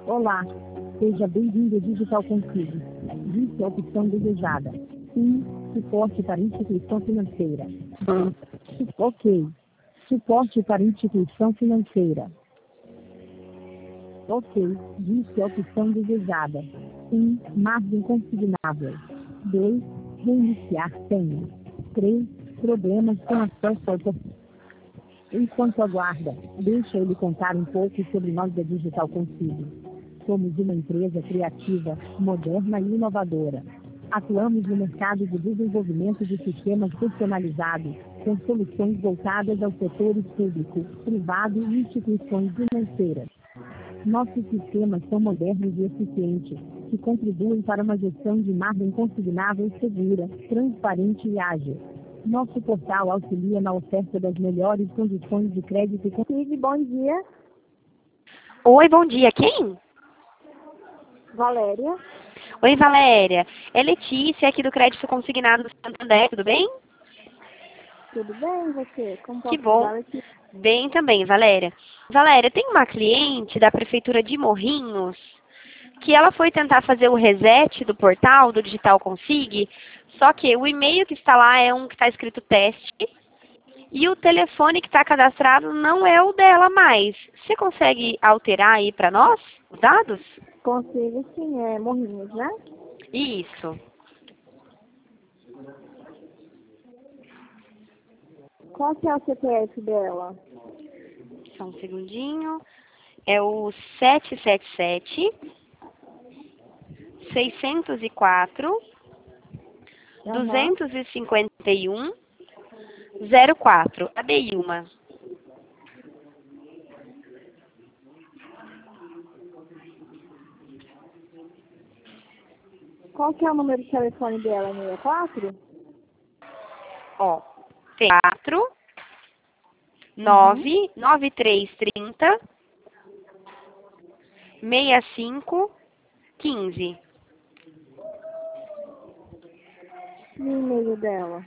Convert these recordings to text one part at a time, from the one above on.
Olá, seja bem-vindo ao Digital Consigo. Disse a opção desejada. 1. Suporte para instituição financeira. 2. Ok. Suporte para instituição financeira. Ok. Disse a opção desejada. 1. Margem consignável. 2. Reiniciar senha. 3. Problemas com acesso ao Enquanto aguarda, deixa ele contar um pouco sobre nós da Digital Consigo. Somos uma empresa criativa, moderna e inovadora. Atuamos no mercado de desenvolvimento de sistemas personalizados, com soluções voltadas aos setores público, privado e instituições financeiras. Nossos sistemas são modernos e eficientes, que contribuem para uma gestão de margem consignável segura, transparente e ágil. Nosso portal auxilia na oferta das melhores condições de crédito. Bom dia. Oi, bom dia. Quem? Valéria. Oi, Valéria. É Letícia aqui do Crédito Consignado do Santander, tudo bem? Tudo bem, você? Como Que posso bom. ajudar aqui? Bem também, Valéria. Valéria, tem uma cliente da Prefeitura de Morrinhos que ela foi tentar fazer o reset do portal, do Digital Consig, só que o e-mail que está lá é um que está escrito teste e o telefone que está cadastrado não é o dela mais. Você consegue alterar aí para nós os dados? Consigo sim, é Morrinhos, né? Isso. Qual que é o CPF dela? Só um segundinho. É o 777 604 251 04. A Deilma. Qual que é o número de telefone dela? 64? Ó, tem 4 9 9330 65 15. E o e-mail dela?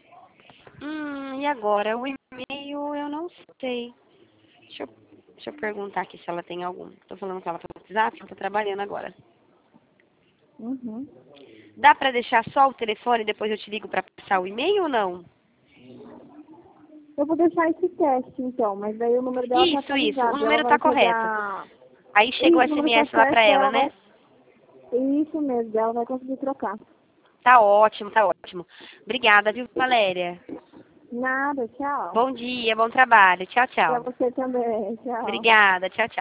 E agora? O e-mail eu não sei. Deixa eu perguntar aqui se ela tem algum. Tô falando com ela pelo WhatsApp, eu tô trabalhando agora. Uhum. Dá pra deixar só o telefone e depois eu te ligo pra passar o e-mail ou não? Eu vou deixar esse teste, então, mas daí o número dela tá Isso. O atualizado. Ela número vai tá correto. pegar... Aí chega o Isso, o número tá SMS lá pra certo, ela, ela né? vai... Isso mesmo, ela vai conseguir trocar. Tá ótimo, tá ótimo. Obrigada, viu, Valéria? Nada, tchau. Bom dia, bom trabalho. Tchau, Pra tchau. você também, tchau. Obrigada, tchau, tchau.